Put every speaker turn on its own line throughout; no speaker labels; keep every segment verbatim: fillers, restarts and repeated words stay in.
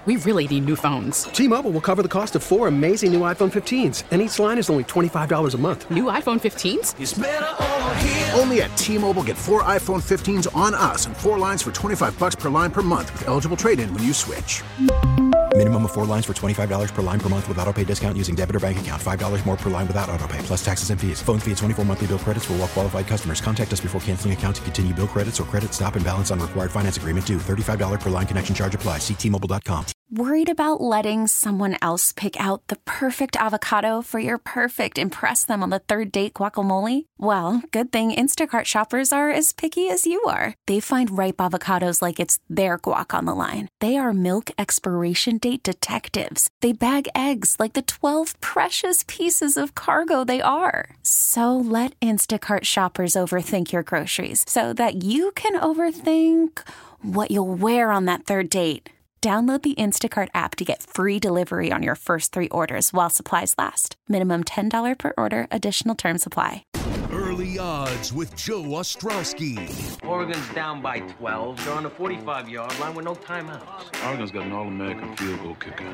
We really need new phones.
T-Mobile will cover the cost of four amazing new iPhone fifteens, and each line is only twenty-five dollars a month.
New iPhone fifteens?
It's better over here.
Only at T-Mobile, get four iPhone fifteens on us and four lines for twenty-five bucks per line per month with eligible trade-in when you switch.
Minimum of four lines for twenty-five dollars per line per month with autopay discount using debit or bank account. five dollars more per line without autopay, plus taxes and fees. Phone fee at twenty-four monthly bill credits for well-qualified customers. Contact us before canceling account to continue bill credits or credit stop and balance on required finance agreement due. thirty-five dollars per line connection charge applies. See T Mobile dot com.
Worried about letting someone else pick out the perfect avocado for your perfect impress them on the third date guacamole? Well, good thing Instacart shoppers are as picky as you are. They find ripe avocados like it's their guac on the line. They are milk expiration date detectives. They bag eggs like the twelve precious pieces of cargo they are. So let Instacart shoppers overthink your groceries so that you can overthink what you'll wear on that third date. Download the Instacart app to get free delivery on your first three orders while supplies last. Minimum ten dollars per order. Additional terms apply.
Early odds with Joe Ostrowski.
Oregon's down by twelve. They're on the forty-five-yard line with no timeouts.
Oregon's got an All-American field goal kicker.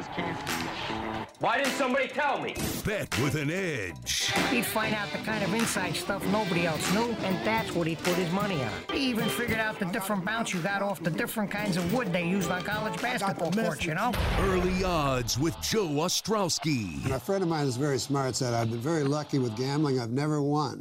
Why didn't somebody tell me?
Bet with an edge.
He'd find out the kind of inside stuff nobody else knew, and that's what he'd put his money on. He even figured out the different bounce you got off the different kinds of wood they used on college basketball courts, you know?
Early odds with Joe Ostrowski.
And a friend of mine is very smart, said, I've been very lucky with gambling. I've never won.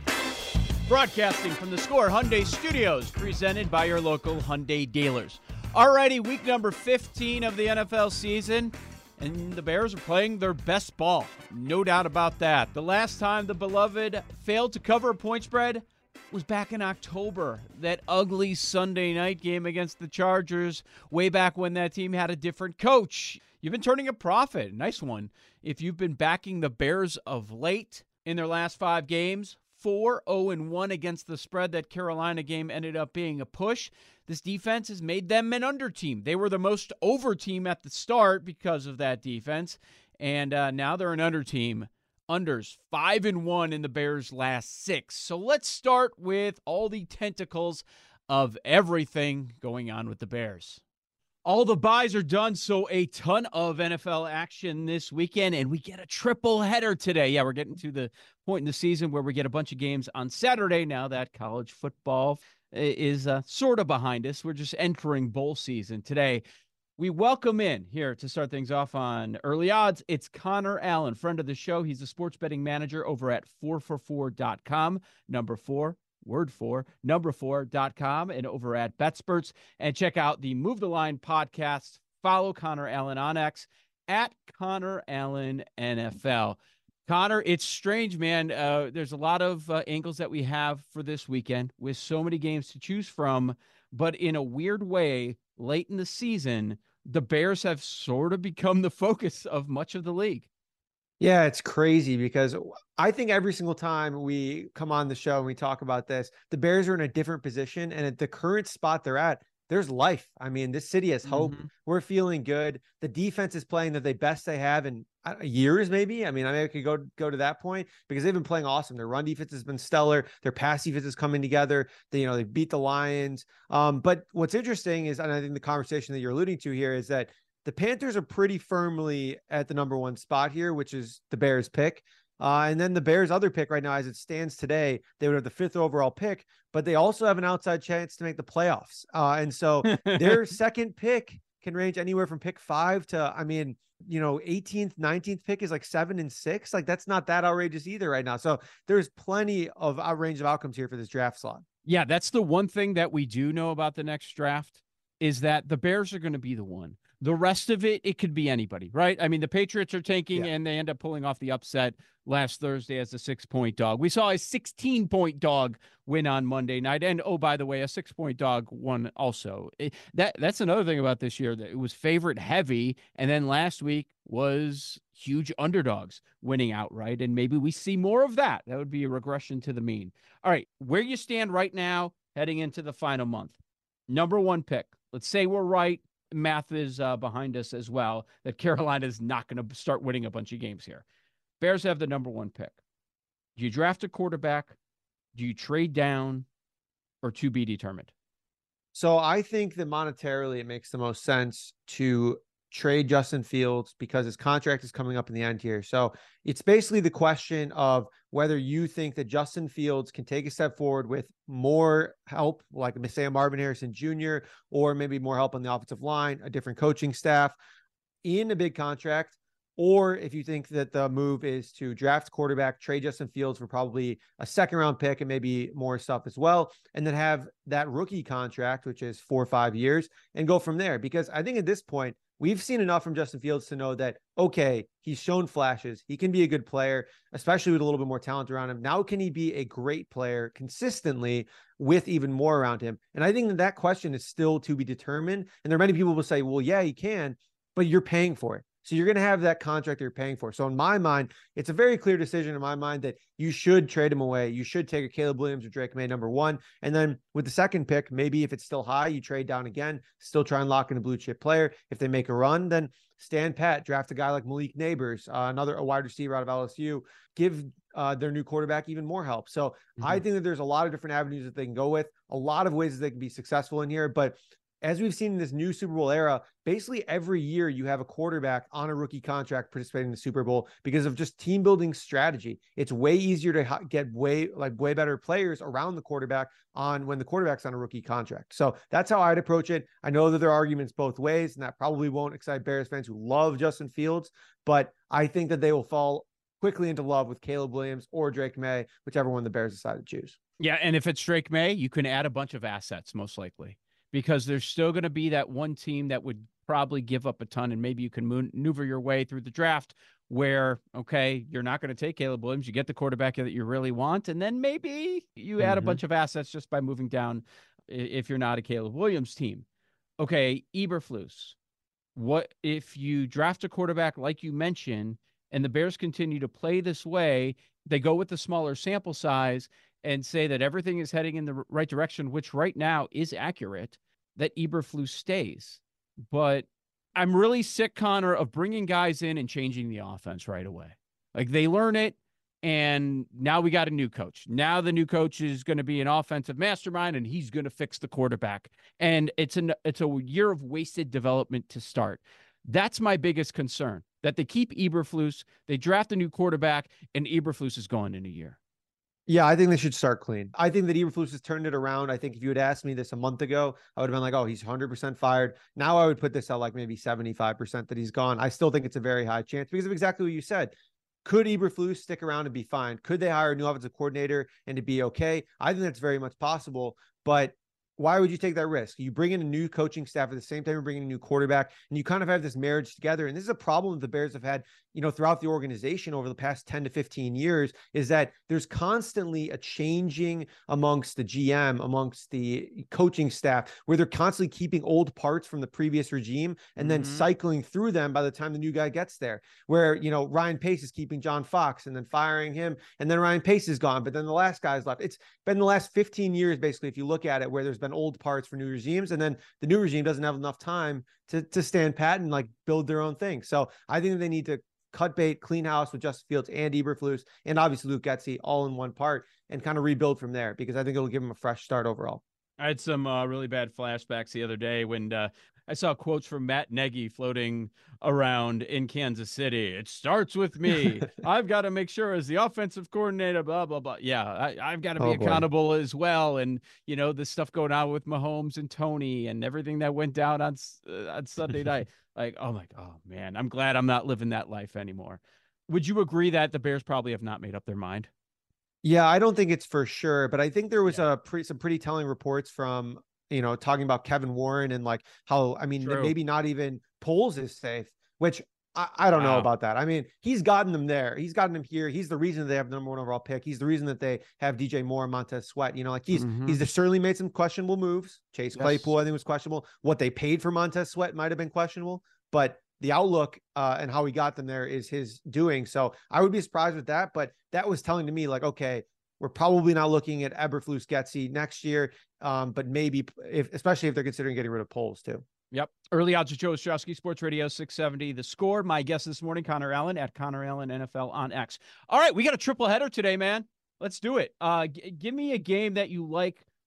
Broadcasting from the Score Hyundai Studios, presented by your local Hyundai dealers. Alrighty, week number fifteen of the N F L season, and the Bears are playing their best ball. No doubt about that. The last time the beloved failed to cover a point spread was back in October. That ugly Sunday night game against the Chargers, way back when that team had a different coach. You've been turning a profit. Nice one. If you've been backing the Bears of late in their last five games, four oh and one against the spread. That Carolina game ended up being a push. This defense has made them an under team. They were the most over team at the start because of that defense, and uh, now they're an under team. Unders five and one in the Bears' last six. So let's start with all the tentacles of everything going on with the Bears. All the buys are done, so a ton of N F L action this weekend, and we get a triple header today. Yeah, we're getting to the point in the season where we get a bunch of games on Saturday now that college football is uh, sort of behind us. We're just entering bowl season today. We welcome in here to start things off on Early Odds. It's Connor Allen, friend of the show. He's the sports betting manager over at four for four dot com, number four. Word four, number four dot com, and over at BetSperts. And check out the Move the Line podcast. Follow Connor Allen on X at Connor Allen N F L. Connor, it's strange, man. Uh, there's a lot of uh, angles that we have for this weekend with so many games to choose from. But in a weird way, late in the season, the Bears have sort of become the focus of much of the league.
Yeah, it's crazy because I think every single time we come on the show and we talk about this, the Bears are in a different position. And at the current spot they're at, there's life. I mean, this city has hope. Mm-hmm. We're feeling good. The defense is playing the best they have in uh, years, maybe. I mean, I mean, I could go, go to that point because they've been playing awesome. Their run defense has been stellar. Their pass defense is coming together. They, you know, they beat the Lions. Um, but what's interesting is, and I think the conversation that you're alluding to here is that the Panthers are pretty firmly at the number one spot here, which is the Bears pick. Uh, and then the Bears' other pick right now, as it stands today, they would have the fifth overall pick, but they also have an outside chance to make the playoffs. Uh, and so their second pick can range anywhere from pick five to, I mean, you know, eighteenth, nineteenth pick is like seven and six. Like that's not that outrageous either right now. So there's plenty of a range of outcomes here for this draft slot.
Yeah, that's the one thing that we do know about the next draft is that the Bears are going to be the one. The rest of it, it could be anybody, right? I mean, the Patriots are tanking yeah. and they end up pulling off the upset last Thursday as a six-point dog. We saw a sixteen-point dog win on Monday night. And, oh, by the way, a six-point dog won also. It, that That's another thing about this year. That it was favorite heavy, and then last week was huge underdogs winning outright, and maybe we see more of that. That would be a regression to the mean. All right, where you stand right now heading into the final month. Number one pick. Let's say we're right. Math is uh, behind us as well, that Carolina is not going to start winning a bunch of games here. Bears have the number one pick. Do you draft a quarterback? Do you trade down? Or to be determined?
So I think that monetarily it makes the most sense to trade Justin Fields because his contract is coming up in the end here. So it's basically the question of whether you think that Justin Fields can take a step forward with more help, like say Marvin Harrison Junior, or maybe more help on the offensive line, a different coaching staff in a big contract, or if you think that the move is to draft quarterback, trade Justin Fields for probably a second round pick and maybe more stuff as well, and then have that rookie contract, which is four or five years, and go from there. Because I think at this point, we've seen enough from Justin Fields to know that, okay, he's shown flashes. He can be a good player, especially with a little bit more talent around him. Now, can he be a great player consistently with even more around him? And I think that that question is still to be determined. And there are many people who will say, well, yeah, he can, but you're paying for it. So you're going to have that contract that you're paying for. So in my mind, it's a very clear decision in my mind that you should trade him away. You should take a Caleb Williams or Drake May, number one. And then with the second pick, maybe if it's still high, you trade down again, still try and lock in a blue chip player. If they make a run, then stand pat, draft a guy like Malik Neighbors, uh, another a wide receiver out of L S U, give uh, their new quarterback even more help. So mm-hmm. I think that there's a lot of different avenues that they can go with, a lot of ways that they can be successful in here. But as we've seen in this new Super Bowl era, basically every year you have a quarterback on a rookie contract participating in the Super Bowl because of just team building strategy. It's way easier to get way like way better players around the quarterback on when the quarterback's on a rookie contract. So that's how I'd approach it. I know that there are arguments both ways, and that probably won't excite Bears fans who love Justin Fields, but I think that they will fall quickly into love with Caleb Williams or Drake May, whichever one the Bears decide to choose.
Yeah, and if it's Drake May, you can add a bunch of assets, most likely, because there's still going to be that one team that would probably give up a ton, and maybe you can maneuver your way through the draft where, okay, you're not going to take Caleb Williams. You get the quarterback that you really want, and then maybe you add mm-hmm. a bunch of assets just by moving down if you're not a Caleb Williams team. Okay, Eberflus. What if you draft a quarterback like you mentioned, and the Bears continue to play this way, they go with the smaller sample size and say that everything is heading in the right direction, which right now is accurate, that Eberflus stays. But I'm really sick, Connor, of bringing guys in and changing the offense right away. Like, they learn it, and now we got a new coach. Now the new coach is going to be an offensive mastermind, and he's going to fix the quarterback. And it's an it's a year of wasted development to start. That's my biggest concern, that they keep Eberflus, they draft a new quarterback, and Eberflus is gone in a year.
Yeah, I think they should start clean. I think that Eberflus has turned it around. I think if you had asked me this a month ago, I would have been like, oh, he's one hundred percent fired. Now I would put this at like maybe seventy-five percent that he's gone. I still think it's a very high chance because of exactly what you said. Could Eberflus stick around and be fine? Could they hire a new offensive coordinator and to be okay? I think that's very much possible, but why would you take that risk? You bring in a new coaching staff at the same time you're bringing a new quarterback, and you kind of have this marriage together. And this is a problem that the Bears have had, you know, throughout the organization over the past ten to fifteen years, is that there's constantly a changing amongst the G M, amongst the coaching staff, where they're constantly keeping old parts from the previous regime and then mm-hmm. cycling through them by the time the new guy gets there. Where, you know, Ryan Pace is keeping John Fox and then firing him, and then Ryan Pace is gone, but then the last guy's left. It's been the last fifteen years, basically, if you look at it, where there's been old parts for new regimes, and then the new regime doesn't have enough time to to stand pat and like build their own thing. So I think they need to cut bait, clean house with Justin Fields and Eberflus, and obviously Luke Getsy all in one part, and kind of rebuild from there, because I think it'll give them a fresh start overall.
I had some uh, really bad flashbacks the other day when uh, I saw quotes from Matt Nagy floating around in Kansas City. It starts with me. I've got to make sure as the offensive coordinator, blah, blah, blah. Yeah, I, I've got to be oh, accountable boy. as well. And, you know, the stuff going on with Mahomes and Tony and everything that went down on, uh, on Sunday night. Like, oh, my, oh, man, I'm glad I'm not living that life anymore. Would you agree that the Bears probably have not made up their mind?
Yeah, I don't think it's for sure, but I think there was yeah. a pre- some pretty telling reports from, you know, talking about Kevin Warren and like how, I mean, True. maybe not even Poles is safe, which I, I don't wow. know about that. I mean, he's gotten them there. He's gotten them here. He's the reason that they have the number one overall pick. He's the reason that they have D J Moore and Montez Sweat. You know, like he's, mm-hmm. he's certainly made some questionable moves. Chase yes. Claypool, I think, was questionable. What they paid for Montez Sweat might have been questionable, but the outlook uh, and how he got them there is his doing. So I would be surprised with that, but that was telling to me like, okay, we're probably not looking at Eberflus Getsy next year, um, but maybe, if, especially if they're considering getting rid of Poles too.
Yep. Early odds of Joe Ostrowski, Sports Radio six seventy. The Score. My guest this morning, Connor Allen at Connor Allen N F L on X. All right, we got a triple header today, man. Let's do it. Uh, g- give me a game that you like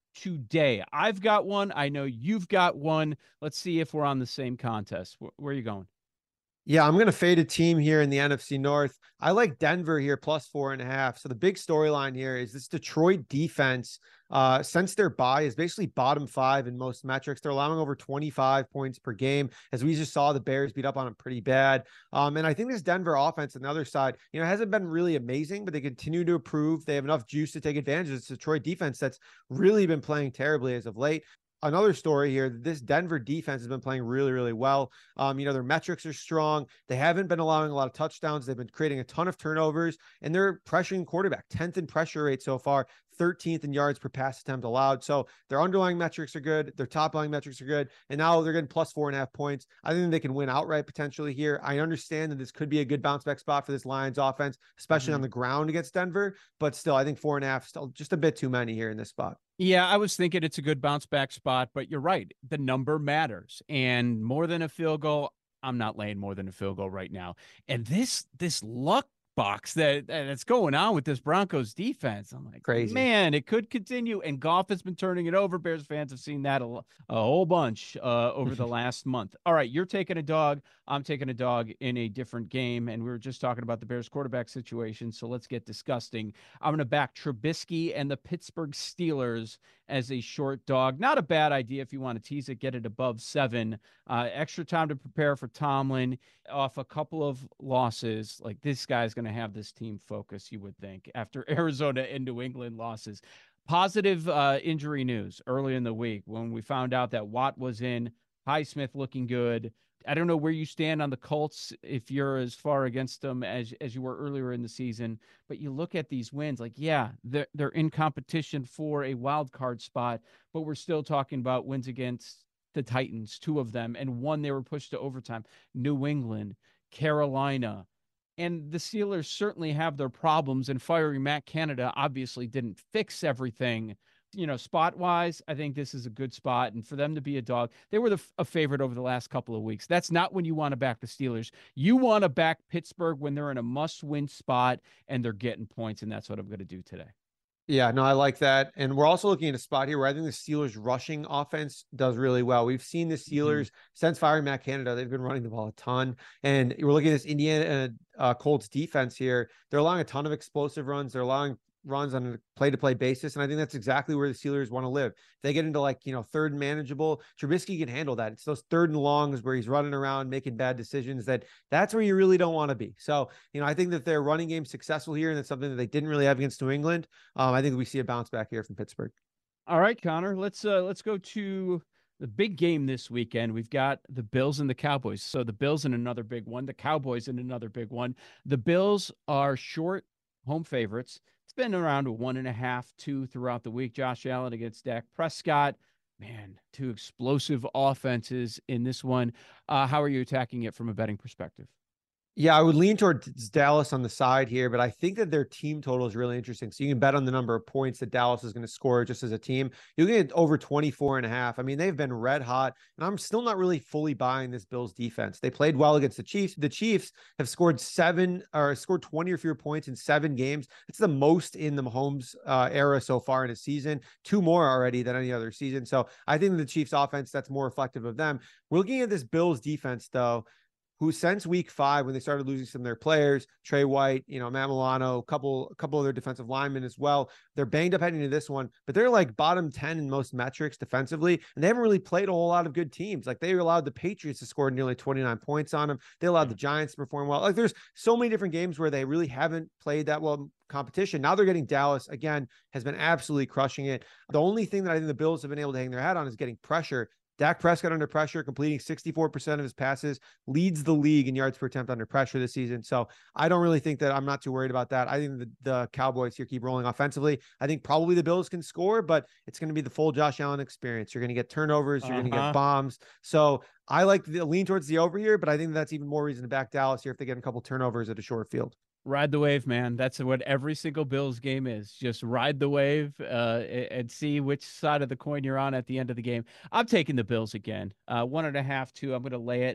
today. I've got one. I know you've got one. Let's see if we're on the same contest. Where, where are you going?
Yeah, I'm going to fade a team here in the N F C North. I like Denver here plus four and a half. So the big storyline here is this Detroit defense, uh, since their bye, is basically bottom five in most metrics. They're allowing over twenty-five points per game. As we just saw, the Bears beat up on them pretty bad. Um, and I think this Denver offense on the other side, you know, hasn't been really amazing, but they continue to improve. They have enough juice to take advantage of this Detroit defense that's really been playing terribly as of late. Another story here, this Denver defense has been playing really, really well. Um, you know, their metrics are strong. They haven't been allowing a lot of touchdowns. They've been creating a ton of turnovers, and they're pressuring quarterback, tenth in pressure rate so far, thirteenth in yards per pass attempt allowed. So their underlying metrics are good. Their top line metrics are good. And now they're getting plus four and a half points. I think they can win outright potentially here. I understand that this could be a good bounce back spot for this Lions offense, especially mm-hmm. on the ground against Denver. But still, I think four and a half, still just a bit too many here in this spot.
Yeah, I was thinking it's a good bounce back spot, but you're right. The number matters, and more than a field goal, I'm not laying more than a field goal right now. And this this luck box that that's going on with this Broncos defense, I'm like, crazy, man, it could continue. And Goff has been turning it over. Bears fans have seen that a, a whole bunch uh, over the last month. All right, you're taking a dog. I'm taking a dog in a different game, and we were just talking about the Bears quarterback situation, so let's get disgusting. I'm going to back Trubisky and the Pittsburgh Steelers as a short dog. Not a bad idea if you want to tease it, get it above seven. Uh, extra time to prepare for Tomlin off a couple of losses. Like, this guy's going to have this team focused, you would think, after Arizona and New England losses. Positive uh, injury news early in the week when we found out that Watt was in, Highsmith looking good. I don't know where you stand on the Colts, if you're as far against them as, as you were earlier in the season, but you look at these wins, like, yeah, they're, they're in competition for a wild card spot, but we're still talking about wins against the Titans, two of them, and one they were pushed to overtime, New England, Carolina, and the Steelers certainly have their problems, and firing Matt Canada obviously didn't fix everything. You know, spot wise, I think this is a good spot. And for them to be a dog, they were the, a favorite over the last couple of weeks. That's not when you want to back the Steelers. You want to back Pittsburgh when they're in a must win spot and they're getting points. And that's what I'm going to do today.
Yeah, no, I like that. And we're also looking at a spot here where I think the Steelers rushing offense does really well. We've seen the Steelers mm-hmm. since firing Matt Canada, they've been running the ball a ton. And we're looking at this Indiana uh, Colts defense here. They're allowing a ton of explosive runs. They're allowing runs on a play-to-play basis, and I think that's exactly where the Steelers want to live. If they get into, like, you know, third and manageable, Trubisky can handle that. It's those third and longs where he's running around making bad decisions, that that's where you really don't want to be. So, you know, I think that their running game successful here, and it's something that they didn't really have against New England. Um, I think we see a bounce back here from Pittsburgh.
All right, Connor, let's uh, let's go to the big game this weekend. We've got the Bills and the Cowboys. So the Bills in another big one, the Cowboys in another big one. The Bills are short home favorites. It's been around a one and a half, two throughout the week. Josh Allen against Dak Prescott. Man, two explosive offenses in this one. Uh, how are you attacking it from a betting perspective?
Yeah, I would lean towards Dallas on the side here, but I think that their team total is really interesting. So you can bet on the number of points that Dallas is going to score just as a team. You'll get over twenty-four and a half. I mean, they've been red hot, and I'm still not really fully buying this Bills defense. They played well against the Chiefs. The Chiefs have scored seven or scored twenty or fewer points in seven games. It's the most in the Mahomes uh, era so far in a season, two more already than any other season. So I think the Chiefs offense, that's more reflective of them. We're looking at this Bills defense, though, who since week five, when they started losing some of their players, Trey White, you know, Matt Milano, a couple, a couple of their defensive linemen as well, they're banged up heading into this one, but they're like bottom ten in most metrics defensively, and they haven't really played a whole lot of good teams. Like, they allowed the Patriots to score nearly twenty-nine points on them. They allowed the Giants to perform well. Like, there's so many different games where they really haven't played that well competition. Now they're getting Dallas, again, has been absolutely crushing it. The only thing that I think the Bills have been able to hang their hat on is getting pressure. Dak Prescott under pressure, completing sixty-four percent of his passes, leads the league in yards per attempt under pressure this season. So I don't really think that I'm not too worried about that. I think the, the Cowboys here keep rolling offensively. I think probably the Bills can score, but it's going to be the full Josh Allen experience. You're going to get turnovers. You're uh-huh. going to get bombs. So I like the lean towards the over here, but I think that's even more reason to back Dallas here if they get a couple turnovers at a short field.
Ride the wave, man. That's what every single Bills game is. Just ride the wave uh, and see which side of the coin you're on at the end of the game. I'm taking the Bills again. Uh, one and a half, two. I'm going to lay it.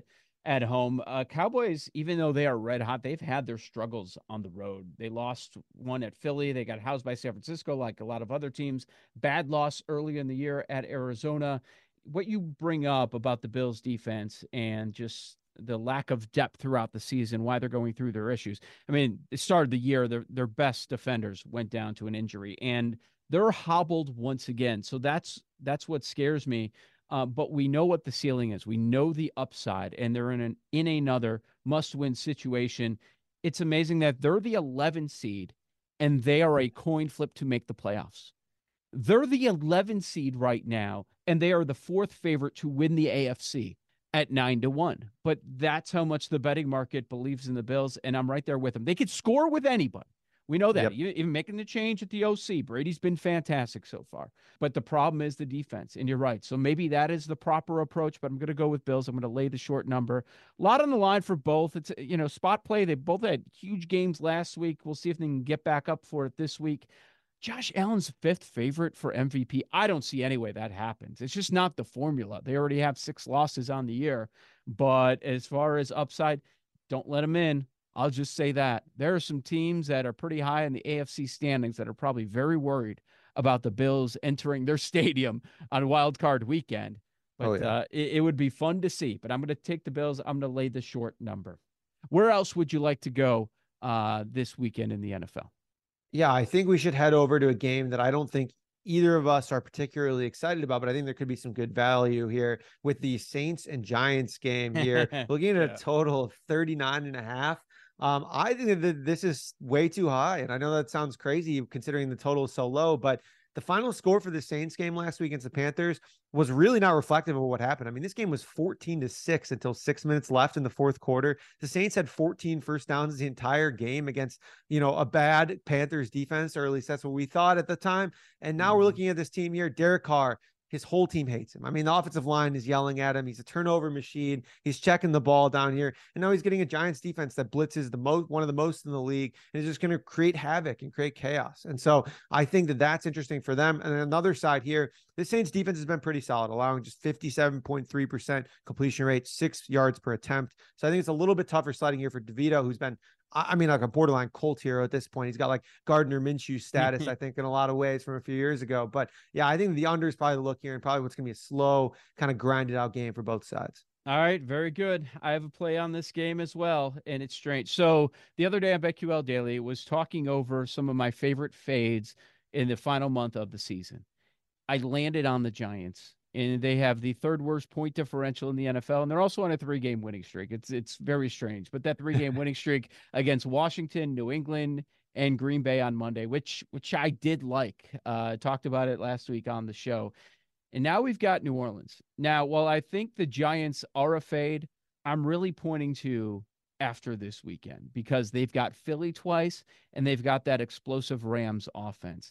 at home. Uh, Cowboys, even though they are red hot, they've had their struggles on the road. They lost one at Philly. They got housed by San Francisco like a lot of other teams. Bad loss early in the year at Arizona. What you bring up about the Bills defense and just the lack of depth throughout the season, why they're going through their issues. I mean, it started the year, their, their best defenders went down to an injury, and they're hobbled once again. So that's that's what scares me. Uh, but we know what the ceiling is. We know the upside, and they're in an in another must-win situation. It's amazing that they're the eleven seed, and they are a coin flip to make the playoffs. They're the eleven seed right now, and they are the fourth favorite to win the A F C at nine to one. But that's how much the betting market believes in the Bills, and I'm right there with them. They could score with anybody. We know that. Yep. Even making the change at the O C, Brady's been fantastic so far. But the problem is the defense, and you're right. So maybe that is the proper approach, but I'm going to go with Bills. I'm going to lay the short number. A lot on the line for both. It's, you know, spot play. They both had huge games last week. We'll see if they can get back up for it this week. Josh Allen's fifth favorite for M V P. I don't see any way that happens. It's just not the formula. They already have six losses on the year. But as far as upside, don't let them in. I'll just say that. There are some teams that are pretty high in the A F C standings that are probably very worried about the Bills entering their stadium on Wild Card weekend. But oh, yeah. uh, it, it would be fun to see. But I'm going to take the Bills. I'm going to lay the short number. Where else would you like to go uh, this weekend in the N F L?
Yeah, I think we should head over to a game that I don't think either of us are particularly excited about, but I think there could be some good value here with the Saints and Giants game here. Looking at yeah. a total of thirty-nine and a half. Um, I think that this is way too high. And I know that sounds crazy considering the total is so low, but the final score for the Saints game last week against the Panthers was really not reflective of what happened. I mean, this game was fourteen to six until six minutes left in the fourth quarter. The Saints had fourteen first downs the entire game against, you know, a bad Panthers defense, or at least that's what we thought at the time. And now mm-hmm. we're looking at this team here. Derek Carr, his whole team hates him. I mean, the offensive line is yelling at him. He's a turnover machine. He's checking the ball down here. And now he's getting a Giants defense that blitzes the most, one of the most in the league, and is just going to create havoc and create chaos. And so I think that that's interesting for them. And then another side here, the Saints defense has been pretty solid, allowing just fifty-seven point three percent completion rate, six yards per attempt. So I think it's a little bit tougher sledding here for DeVito, who's been, I mean, like a borderline cult hero at this point. He's got like Gardner Minshew status, I think, in a lot of ways from a few years ago. But yeah, I think the under is probably the look here, and probably what's going to be a slow, kind of grinded out game for both sides.
All right, very good. I have a play on this game as well, and it's strange. So the other day on BetQL Daily was talking over some of my favorite fades in the final month of the season. I landed on the Giants, and they have the third worst point differential in the N F L, and they're also on a three-game winning streak. It's it's very strange, but that three-game winning streak against Washington, New England, and Green Bay on Monday, which which I did like. Uh, talked about it last week on the show. And now we've got New Orleans. Now, while I think the Giants are a fade, I'm really pointing to after this weekend because they've got Philly twice, and they've got that explosive Rams offense.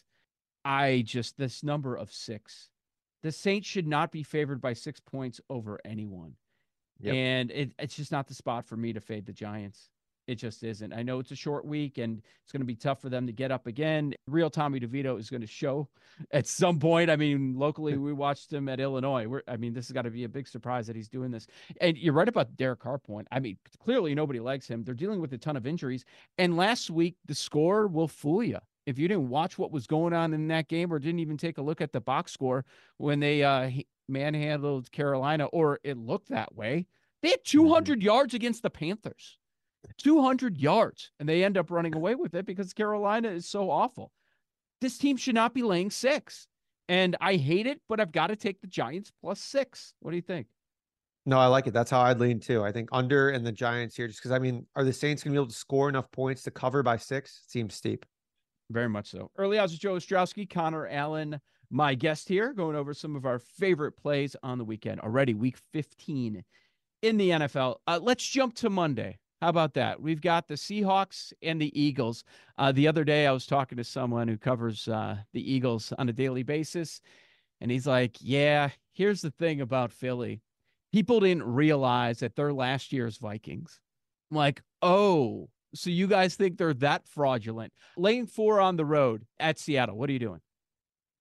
I just, this number of six, the Saints should not be favored by six points over anyone. Yep. And it, it's just not the spot for me to fade the Giants. It just isn't. I know it's a short week, and it's going to be tough for them to get up again. Real Tommy DeVito is going to show at some point. I mean, locally, we watched him at Illinois. We're, I mean, this has got to be a big surprise that he's doing this. And you're right about Derek Carr point. I mean, clearly nobody likes him. They're dealing with a ton of injuries. And last week, the score will fool you. If you didn't watch what was going on in that game or didn't even take a look at the box score when they uh, manhandled Carolina, or it looked that way, they had two hundred mm-hmm. yards against the Panthers. two hundred yards, and they end up running away with it because Carolina is so awful. This team should not be laying six, and I hate it, but I've got to take the Giants plus six. What do you think?
No, I like it. That's how I'd lean too. I think under and the Giants here, just because, I mean, are the Saints going to be able to score enough points to cover by six? It seems steep.
Very much so. Early odds with Joe Ostrowski, Connor Allen, my guest here, going over some of our favorite plays on the weekend. Already week fifteen in the N F L. Uh, let's jump to Monday. How about that? We've got the Seahawks and the Eagles. Uh, the other day, I was talking to someone who covers uh, the Eagles on a daily basis, and he's like, yeah, here's the thing about Philly. People didn't realize that they're last year's Vikings. I'm like, oh, so you guys think they're that fraudulent? Laying four on the road at Seattle. What are you doing?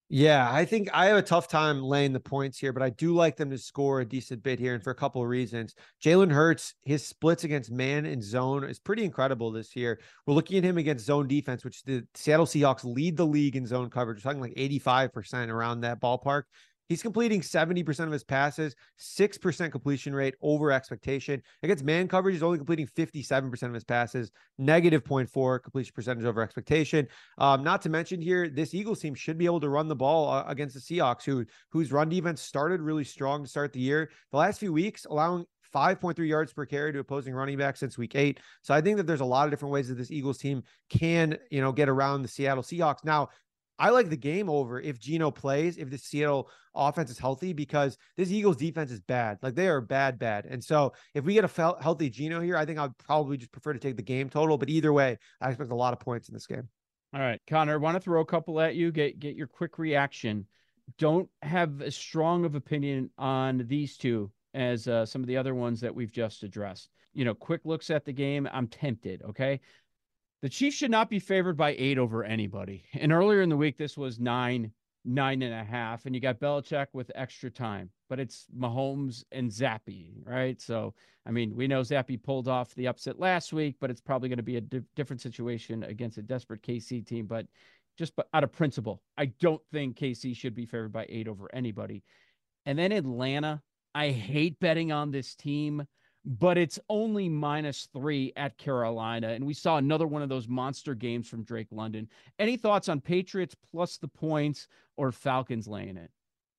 Yeah, I think I have a tough time laying the points here, but I do like them to score a decent bit here, and for a couple of reasons. Jalen Hurts, his splits against man and zone is pretty incredible this year. We're looking at him against zone defense, which the Seattle Seahawks lead the league in zone coverage. We're talking like eighty-five percent around that ballpark. He's completing seventy percent of his passes, six percent completion rate over expectation. Against man coverage, he's only completing fifty-seven percent of his passes, negative zero point four completion percentage over expectation. Um, not to mention here, this Eagles team should be able to run the ball uh, against the Seahawks, who whose run defense started really strong to start the year. The last few weeks, allowing five point three yards per carry to opposing running backs since week eight. So I think that there's a lot of different ways that this Eagles team can, you know, get around the Seattle Seahawks. Now, I like the game over if Geno plays, if the Seattle offense is healthy, because this Eagles defense is bad. Like, they are bad, bad. And so if we get a fel- healthy Geno here, I think I'd probably just prefer to take the game total. But either way, I expect a lot of points in this game.
All right, Connor, want to throw a couple at you, get, get your quick reaction. Don't have as strong of opinion on these two as uh, some of the other ones that we've just addressed. You know, quick looks at the game. I'm tempted. Okay. The Chiefs should not be favored by eight over anybody. And earlier in the week, this was nine, nine and a half. And you got Belichick with extra time. But it's Mahomes and Zappe, right? So, I mean, we know Zappe pulled off the upset last week, but it's probably going to be a di- different situation against a desperate K C team. But just out of principle, I don't think K C should be favored by eight over anybody. And then Atlanta, I hate betting on this team, but it's only minus three at Carolina. And we saw another one of those monster games from Drake London. Any thoughts on Patriots plus the points or Falcons laying it?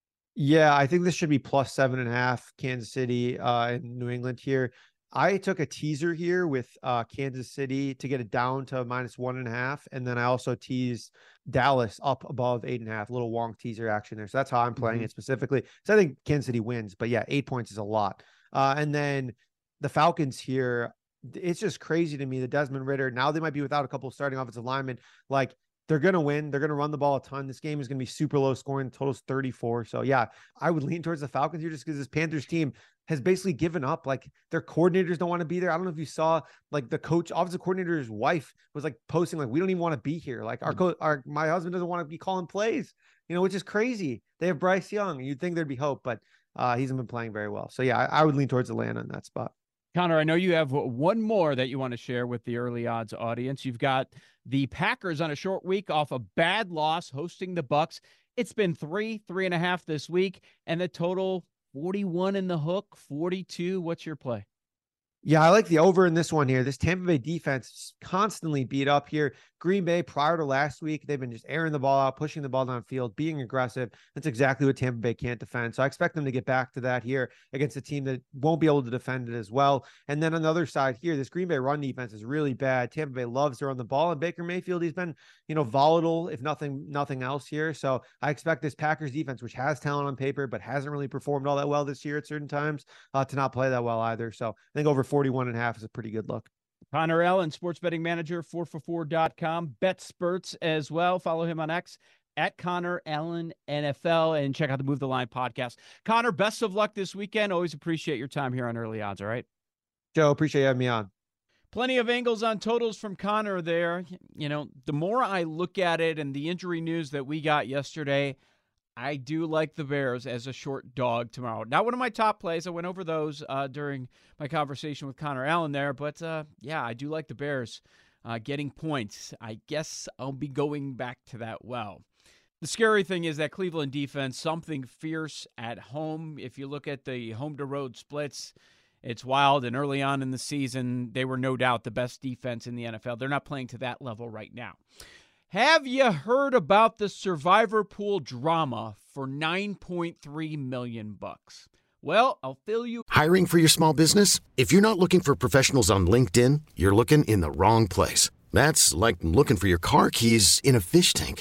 Yeah, I think this should be plus seven and a half, Kansas City uh, in New England here. I took a teaser here with uh, Kansas City to get it down to minus one and a half. And then I also teased Dallas up above eight and a half, a little wonk teaser action there. So that's how I'm playing mm-hmm. it specifically. So I think Kansas City wins, but yeah, eight points is a lot. Uh, and then the Falcons here, it's just crazy to me. The Desmond Ridder, now they might be without a couple of starting offensive linemen. Like, they're going to win. They're going to run the ball a ton. This game is going to be super low scoring. The total's thirty-four. So yeah, I would lean towards the Falcons here just because this Panthers team has basically given up. Like, their coordinators don't want to be there. I don't know if you saw, like, the coach, offensive coordinator's wife was like posting, like, we don't even want to be here. Like, our coach, our, my husband doesn't want to be calling plays, you know, which is crazy. They have Bryce Young. You'd think there'd be hope, but uh, he hasn't been playing very well. So yeah, I, I would lean towards Atlanta in that spot.
Connor, I know you have one more that you want to share with the early odds audience. You've got the Packers on a short week off a bad loss hosting the Bucs. It's been three, three and a half this week, and the total forty-one in the hook, forty-two. What's your play?
Yeah, I like the over in this one here. This Tampa Bay defense is constantly beat up here. Green Bay, prior to last week, they've been just airing the ball out, pushing the ball downfield, being aggressive. That's exactly what Tampa Bay can't defend. So I expect them to get back to that here against a team that won't be able to defend it as well. And then on the other side here, this Green Bay run defense is really bad. Tampa Bay loves to run the ball, and Baker Mayfield, he's been, you know, volatile, if nothing, nothing else here. So I expect this Packers defense, which has talent on paper, but hasn't really performed all that well this year at certain times, uh, to not play that well either. So I think over forty-one and a half is a pretty good look.
Connor Allen, sports betting manager, four for four dot com, Bet Spurts as well. Follow him on X at Connor Allen N F L, and check out the Move the Line podcast. Connor, best of luck this weekend. Always appreciate your time here on Early Odds. All right,
Joe, appreciate you having me on.
Plenty of angles on totals from Connor there. You know, the more I look at it and the injury news that we got yesterday, I do like the Bears as a short dog tomorrow. Not one of my top plays. I went over those uh, during my conversation with Connor Allen there. But, uh, yeah, I do like the Bears uh, getting points. I guess I'll be going back to that well. The scary thing is that Cleveland defense, something fierce at home. If you look at the home-to-road splits, it's wild. And early on in the season, they were no doubt the best defense in the N F L. They're not playing to that level right now. Have you heard about the Survivor Pool drama for nine point three million bucks? Well, I'll fill you.
Hiring for your small business? If you're not looking for professionals on LinkedIn, you're looking in the wrong place. That's like looking for your car keys in a fish tank.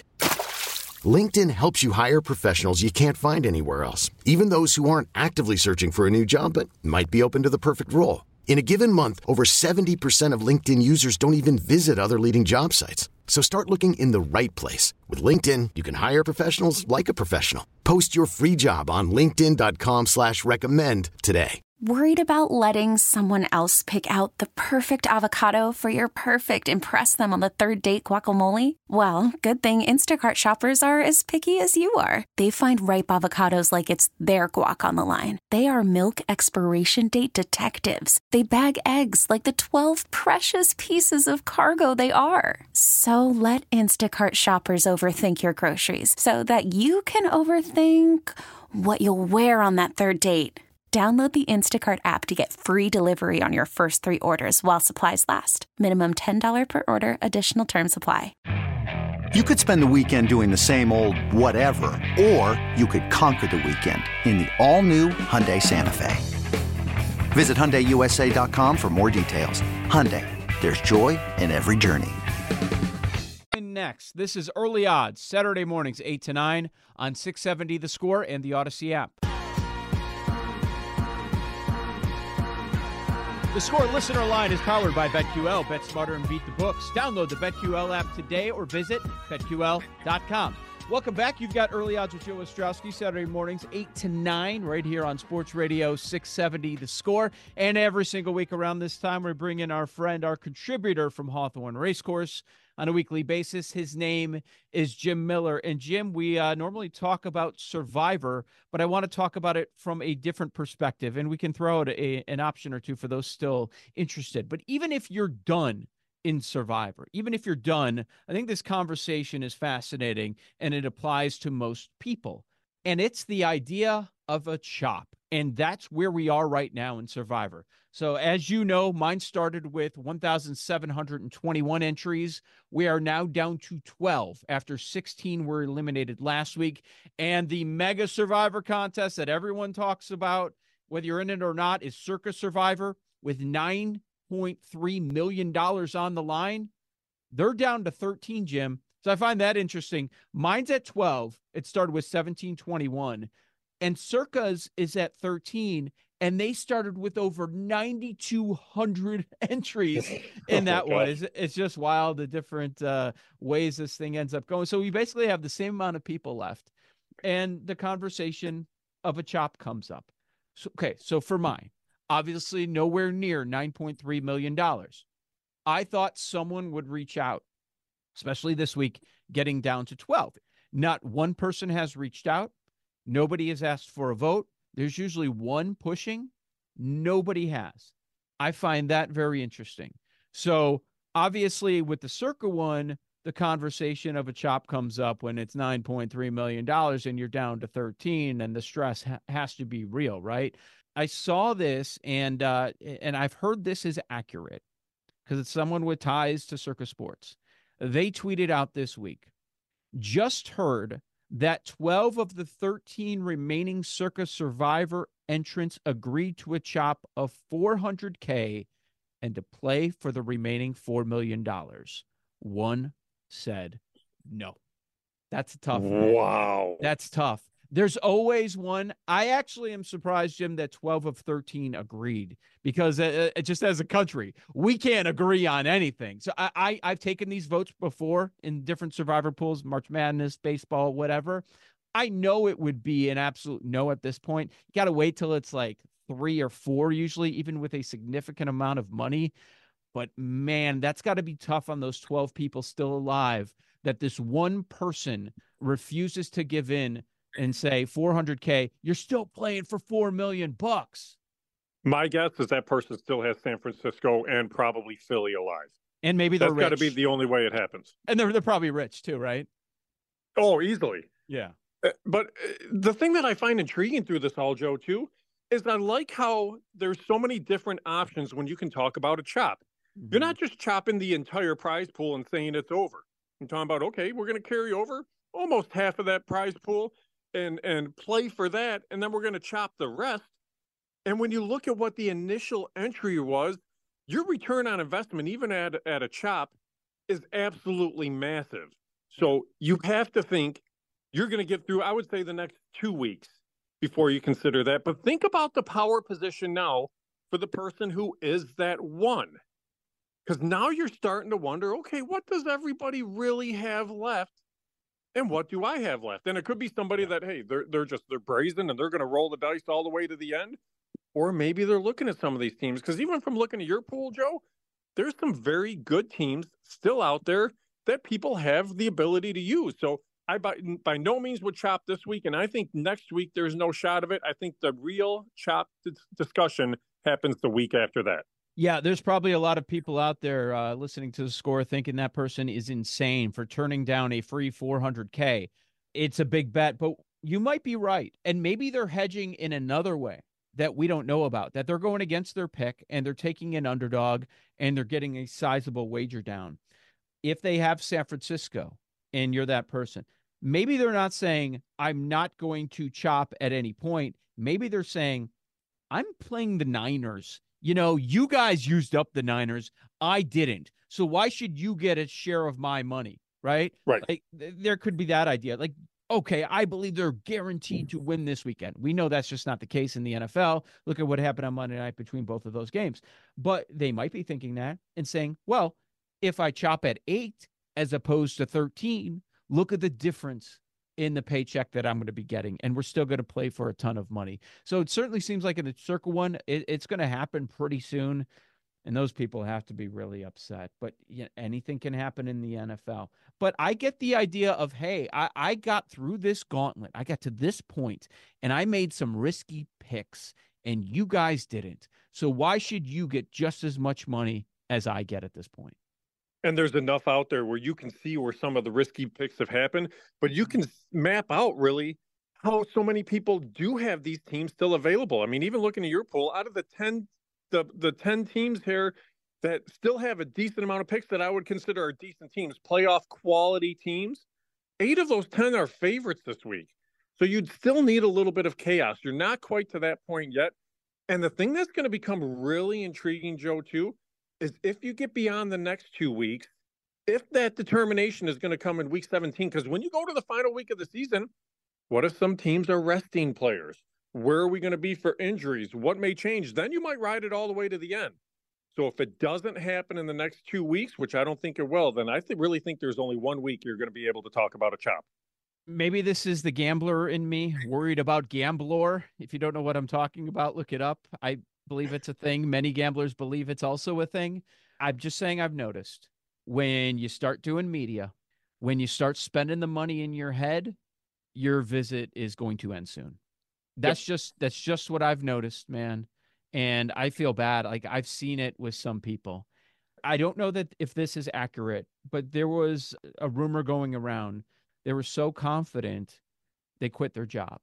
LinkedIn helps you hire professionals you can't find anywhere else, even those who aren't actively searching for a new job but might be open to the perfect role. In a given month, over seventy percent of LinkedIn users don't even visit other leading job sites. So start looking in the right place. With LinkedIn, you can hire professionals like a professional. Post your free job on linkedin dot com slash recommend today.
Worried about letting someone else pick out the perfect avocado for your perfect impress them on the third date guacamole? Well, good thing Instacart shoppers are as picky as you are. They find ripe avocados like it's their guac on the line. They are milk expiration date detectives. They bag eggs like the twelve precious pieces of cargo they are. So let Instacart shoppers overthink your groceries so that you can overthink what you'll wear on that third date. Download the Instacart app to get free delivery on your first three orders while supplies last. Minimum ten dollars per order. Additional terms apply.
You could spend the weekend doing the same old whatever, or you could conquer the weekend in the all-new Hyundai Santa Fe. Visit Hyundai U S A dot com for more details. Hyundai, there's joy in every journey.
And next, this is Early Odds, Saturday mornings, eight to nine on six seventy The Score and the Odyssey app. The Score listener line is powered by BetQL. Bet smarter and beat the books. Download the BetQL app today or visit bet Q L dot com. Welcome back. You've got Early Odds with Joe Ostrowski, Saturday mornings, eight to nine, right here on Sports Radio six seventy The Score. And every single week around this time, we bring in our friend, our contributor from Hawthorne Racecourse on a weekly basis. His name is Jim Miller. And Jim, we uh, normally talk about Survivor, but I want to talk about it from a different perspective. And we can throw out a, an option or two for those still interested. But even if you're done in Survivor, even if you're done, I think this conversation is fascinating and it applies to most people. And it's the idea of a chop. And that's where we are right now in Survivor. So as you know, mine started with one thousand seven hundred twenty-one entries. We are now down to twelve after sixteen were eliminated last week. And the mega Survivor contest that everyone talks about, whether you're in it or not, is Circa Survivor with nine point three million dollars on the line. They're down to thirteen, Jim. So I find that interesting. Mine's at twelve. It started with seventeen twenty-one. And Circa's is at thirteen, and they started with over nine thousand two hundred entries in that one. It's, it's just wild, the different uh, ways this thing ends up going. So we basically have the same amount of people left, and the conversation of a chop comes up. So, okay, so for mine, obviously nowhere near nine point three million dollars. I thought someone would reach out, especially this week, getting down to twelve. Not one person has reached out. Nobody has asked for a vote. There's usually one pushing. Nobody has. I find that very interesting. So obviously with the Circa one, the conversation of a chop comes up when it's nine point three million dollars and you're down to thirteen, and the stress ha- has to be real, right? I saw this, and uh, and I've heard this is accurate because it's someone with ties to Circa Sports. They tweeted out this week, just heard that twelve of the thirteen remaining Circa Survivor entrants agreed to a chop of four hundred K and to play for the remaining four million dollars. One said no. That's a tough one.
Wow.
That's tough. There's always one. I actually am surprised, Jim, that twelve of thirteen agreed, because uh, just as a country, we can't agree on anything. So I, I, I've taken these votes before in different Survivor pools, March Madness, baseball, whatever. I know it would be an absolute no at this point. You got to wait till it's like three or four, usually, even with a significant amount of money. But man, that's got to be tough on those twelve people still alive, that this one person refuses to give in and say four hundred K, you're still playing for four million bucks.
My guess is that person still has San Francisco and probably Philly alive.
And maybe they're
That's
rich.
got to be the only way it happens.
And they're, they're probably rich too, right?
Oh, easily.
Yeah.
Uh, but uh, the thing that I find intriguing through this all, Joe, too, is I like how there's so many different options when you can talk about a chop. Mm-hmm. You're not just chopping the entire prize pool and saying it's over. You're talking about, okay, we're going to carry over almost half of that prize pool and and play for that, and then we're going to chop the rest. And when you look at what the initial entry was, your return on investment, even at, at a chop, is absolutely massive. So you have to think you're going to get through, I would say, the next two weeks before you consider that. But think about the power position now for the person who is that one. Because now you're starting to wonder, okay, what does everybody really have left? And what do I have left? And it could be somebody that, hey, they're they're just they're brazen and they're going to roll the dice all the way to the end. or maybe they're looking at some of these teams. Because even from looking at your pool, Joe, there's some very good teams still out there that people have the ability to use. So I by, by no means would chop this week. And I think next week there's no shot of it. I think the real chop discussion happens the week after that.
Yeah, there's probably a lot of people out there uh, listening to the score thinking that person is insane for turning down a free four hundred K. It's a big bet, but you might be right. And maybe they're hedging in another way that we don't know about, that they're going against their pick and they're taking an underdog and they're getting a sizable wager down. If they have San Francisco and you're that person, maybe they're not saying, I'm not going to chop at any point. Maybe they're saying, I'm playing the Niners. You know, you guys used up the Niners. I didn't. So why should you get a share of my money? Right.
Right.
Like, there could be that idea. Like, okay, I believe they're guaranteed to win this weekend. We know that's just not the case in the N F L. Look at what happened on Monday night between both of those games. But they might be thinking that and saying, well, if I chop at eight as opposed to thirteen, look at the difference in the paycheck that I'm going to be getting, and we're still going to play for a ton of money. So it certainly seems like in the Circle One, it, it's going to happen pretty soon, and those people have to be really upset. But you know, anything can happen in the N F L. But I get the idea of, hey, I, I got through this gauntlet. I got to this point, and I made some risky picks, and you guys didn't. So why should you get just as much money as I get at this point?
And there's enough out there where you can see where some of the risky picks have happened, but you can map out really how so many people do have these teams still available. I mean, even looking at your pool, out of the ten, the, the ten teams here that still have a decent amount of picks that I would consider are decent teams, playoff quality teams, eight of those ten are favorites this week. So you'd still need a little bit of chaos. You're not quite to that point yet. And the thing that's going to become really intriguing, Joe, too, is if you get beyond the next two weeks, if that determination is going to come in week seventeen, because when you go to the final week of the season, what if some teams are resting players? Where are we going to be for injuries? What may change? Then you might ride it all the way to the end. So if it doesn't happen in the next two weeks, which I don't think it will, then I th- really think there's only one week you're going to be able to talk about a chop.
Maybe this is the gambler in me, worried about gambler. If you don't know what I'm talking about, look it up. I believe it's a thing. Many gamblers believe it's also a thing. I'm just saying I've noticed when you start doing media, when you start spending the money in your head, your visit is going to end soon. That's yep. just that's just what I've noticed, man. And I feel bad. Like, I've seen it with some people. I don't know that if this is accurate, but there was a rumor going around. They were so confident they quit their job.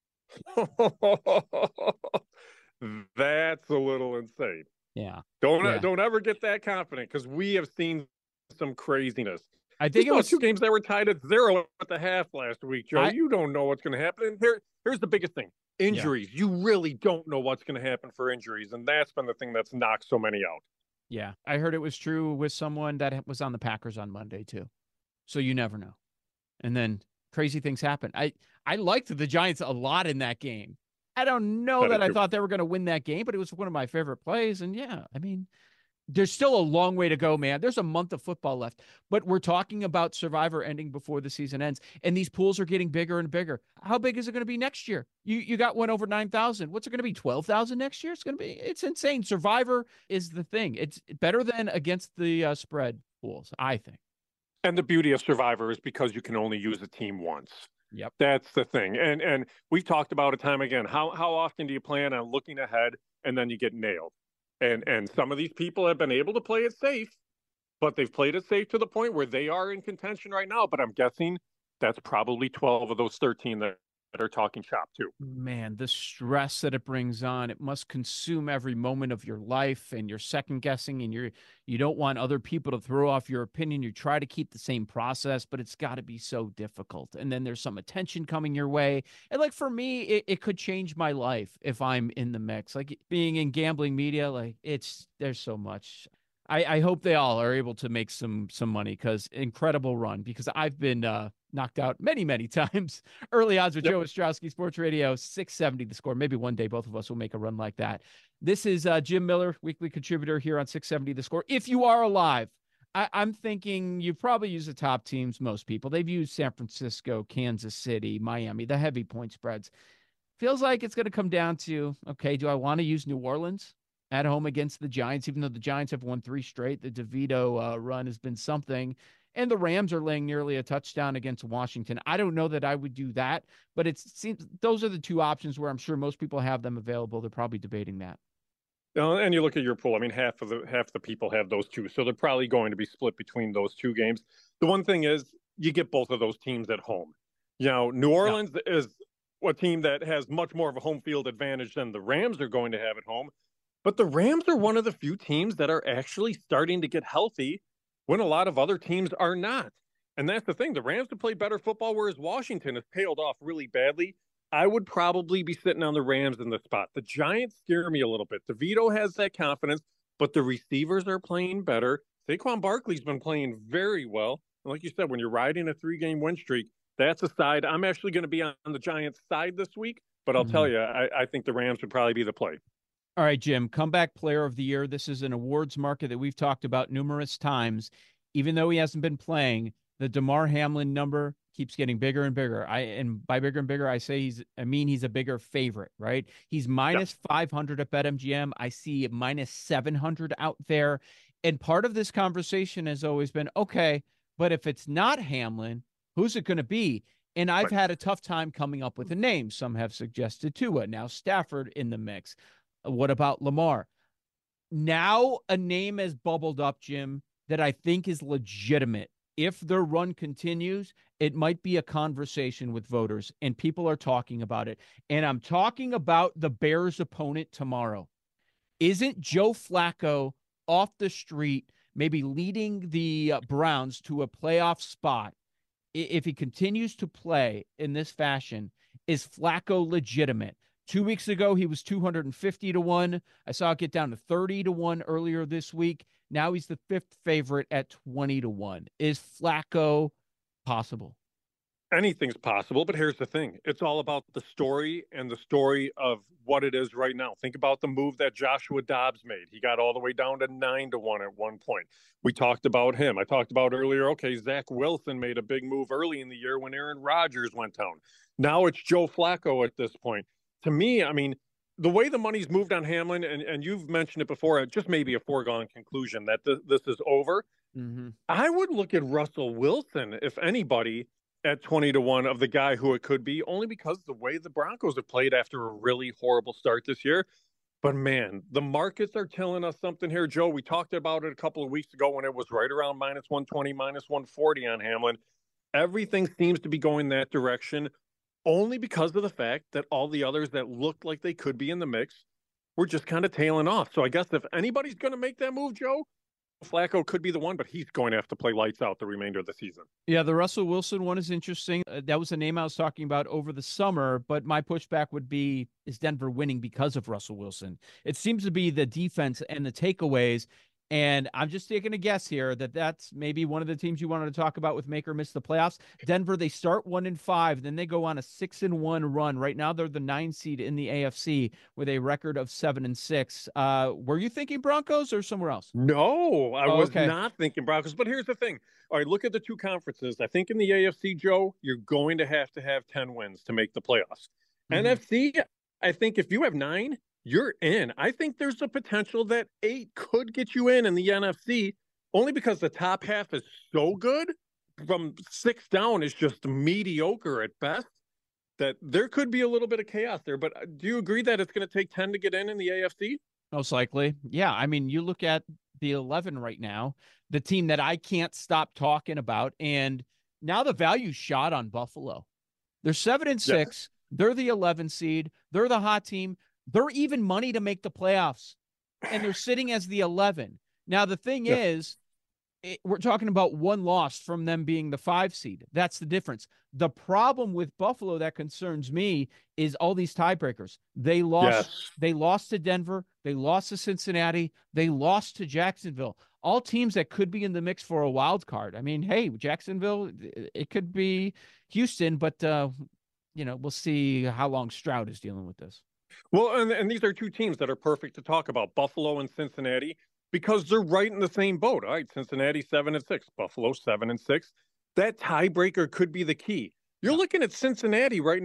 That's a little insane.
Yeah.
Don't
yeah.
don't ever get that confident, because we have seen some craziness.
I think
you
it was
two games that were tied at zero at the half last week, Joe.
I,
you don't know what's going to happen. And here, here's the biggest thing: injuries. Yeah. You really don't know what's going to happen for injuries, and that's been the thing that's knocked so many out.
Yeah, I heard it was true with someone that was on the Packers on Monday too. So you never know. And then crazy things happen. I I liked the Giants a lot in that game. I don't know that, that I thought they were going to win that game, but it was one of my favorite plays. And yeah, I mean, there's still a long way to go, man. There's a month of football left, but we're talking about Survivor ending before the season ends, and these pools are getting bigger and bigger. How big is it going to be next year? You you got one over nine thousand. What's it going to be? twelve thousand next year? It's going to be, it's insane. Survivor is the thing. It's better than against the uh, spread pools, I think.
And the beauty of Survivor is because you can only use a team once.
Yep.
That's the thing. And and we've talked about it time again. How how often do you plan on looking ahead and then you get nailed? And and some of these people have been able to play it safe, but they've played it safe to the point where they are in contention right now. But I'm guessing that's probably twelve of those thirteen that, that are talking shop too.
Man, the stress that it brings on, it must consume every moment of your life, and you're second guessing, and you're you don't want other people to throw off your opinion. You try to keep the same process, but it's got to be so difficult. And then there's some attention coming your way. And like for me, it, it could change my life if I'm in the mix. Like being in gambling media, like it's there's so much. I, I hope they all are able to make some some money, because incredible run, because I've been uh, knocked out many, many times. Early odds with yep. Joe Ostrowski, Sports Radio, six seventy The Score. Maybe one day both of us will make a run like that. This is uh, Jim Miller, weekly contributor here on six seventy The Score. If you are alive, I, I'm thinking you probably use the top teams, most people. They've used San Francisco, Kansas City, Miami, the heavy point spreads. feels like it's going to come down to, okay, do I want to use New Orleans at home against the Giants, even though the Giants have won three straight? The DeVito uh, run has been something. And the Rams are laying nearly a touchdown against Washington. I don't know that I would do that, but it seems those are the two options where I'm sure most people have them available. They're probably debating that.
Uh, and you look at your pool. I mean, half of the half the people have those two, so they're probably going to be split between those two games. The one thing is, you get both of those teams at home. You know, New Orleans yeah. is a team that has much more of a home field advantage than the Rams are going to have at home. But the Rams are one of the few teams that are actually starting to get healthy when a lot of other teams are not. And that's the thing. The Rams have played better football, whereas Washington has tailed off really badly. I would probably be sitting on the Rams in the spot. The Giants scare me a little bit. DeVito has that confidence, but the receivers are playing better. Saquon Barkley's been playing very well. And like you said, when you're riding a three-game win streak, that's a side. I'm actually going to be on the Giants side this week, but I'll mm-hmm. tell you, I, I think the Rams would probably be the play.
All right, Jim, comeback player of the year. This is an awards market that we've talked about numerous times. Even though he hasn't been playing, the Damar Hamlin number keeps getting bigger and bigger. I and by bigger and bigger, I say he's. I mean he's a bigger favorite, right? He's minus yep. five hundred at BetMGM. I see minus seven hundred out there. And part of this conversation has always been, okay, but if it's not Hamlin, who's it going to be? And I've right. had a tough time coming up with a name. Some have suggested Tua. Now Stafford in the mix. What about Lamar? Now a name has bubbled up, Jim, that I think is legitimate. If their run continues, it might be a conversation with voters, and people are talking about it. And I'm talking about the Bears' opponent tomorrow. Isn't Joe Flacco off the street, maybe leading the uh, Browns to a playoff spot? If he continues to play in this fashion, is Flacco legitimate? Two weeks ago, he was two hundred fifty to one. I saw it get down to thirty to one earlier this week. Now he's the fifth favorite at twenty to one. Is Flacco possible?
Anything's possible, but here's the thing. It's all about the story and the story of what it is right now. Think about the move that Joshua Dobbs made. He got all the way down to nine to one at one point. We talked about him. I talked about earlier, okay, Zach Wilson made a big move early in the year when Aaron Rodgers went down. Now it's Joe Flacco at this point. To me, I mean, the way the money's moved on Hamlin, and, and you've mentioned it before, it just maybe a foregone conclusion that th- this is over.
Mm-hmm.
I would look at Russell Wilson, if anybody, at twenty to one of the guy who it could be, only because the way the Broncos have played after a really horrible start this year. But, man, the markets are telling us something here, Joe. We talked about it a couple of weeks ago when it was right around minus one twenty, minus one forty on Hamlin. Everything seems to be going that direction, only because of the fact that all the others that looked like they could be in the mix were just kind of tailing off. So I guess if anybody's going to make that move, Joe, Flacco could be the one, but he's going to have to play lights out the remainder of the season.
Yeah, the Russell Wilson one is interesting. Uh, that was a name I was talking about over the summer, but my pushback would be, is Denver winning because of Russell Wilson? It seems to be the defense and the takeaways. And I'm just taking a guess here that that's maybe one of the teams you wanted to talk about with make or miss the playoffs. Denver, they start one and five, then they go on a six and one run. Right now, they're the nine seed in the A F C with a record of seven and six. Uh, were you thinking Broncos or somewhere else?
No, I
oh,
was
okay.
not thinking Broncos. But here's the thing. All right, look at the two conferences. I think in the A F C, Joe, you're going to have to have ten wins to make the playoffs. Mm-hmm. N F C, I think if you have nine, you're in. I think there's a potential that eight could get you in in the N F C, only because the top half is so good. From six down is just mediocre at best, that there could be a little bit of chaos there. But do you agree that it's going to take ten to get in in the A F C?
Most likely. Yeah. I mean, you look at the eleven right now, the team that I can't stop talking about, and now the value shot on Buffalo. They're seven and six. Yes. They're the eleven seed. They're the hot team. They're even money to make the playoffs, and they're sitting as the eleven. Now, the thing yeah. is, it, we're talking about one loss from them being the five seed. That's the difference. The problem with Buffalo that concerns me is all these tiebreakers. They lost, yes. they lost to Denver. They lost to Cincinnati. They lost to Jacksonville. All teams that could be in the mix for a wild card. I mean, hey, Jacksonville, it could be Houston, but, uh, you know, we'll see how long Stroud is dealing with this.
Well, and, and these are two teams that are perfect to talk about, Buffalo and Cincinnati, because they're right in the same boat. All right, Cincinnati seven and six, Buffalo seven and six. That tiebreaker could be the key. You're looking at Cincinnati right now.